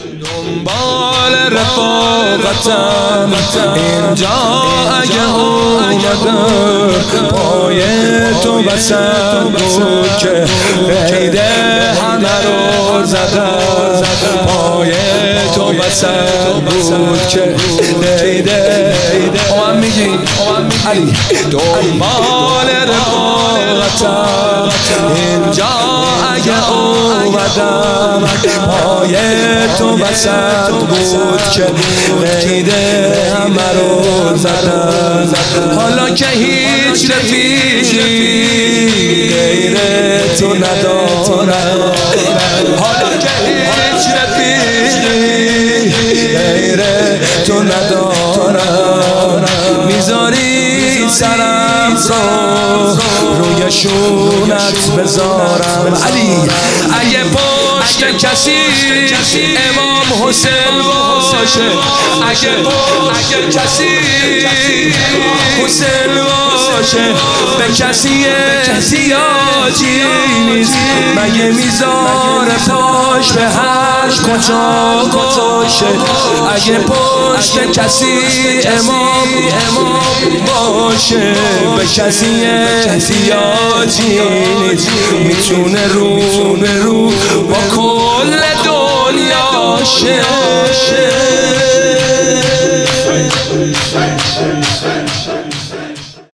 دنبال رفاقتم اینجا اگه اومدم پای تو وسط بود که قید همه رو زدم پای تو وسط بود که قید هم میگی علی دنبال رفاقتم اینجا اگه اومدم پای تو وسط بود که قید همه رو زدم حالا که هیچ رفیقی غیر تو ندارم حالا که هیچ رفیقی غیر تو ندارم میذاری سرم روی شونت بذارم علی اگه پشت کسی امام حسین باشه اگه کسی حسین باشه به کسی احتیاجی نیست مگه میذاره پاش به هر کجا باشه اگه پشت کسی امام باشه به کسی احتیاجی نیست میتونه رو به رو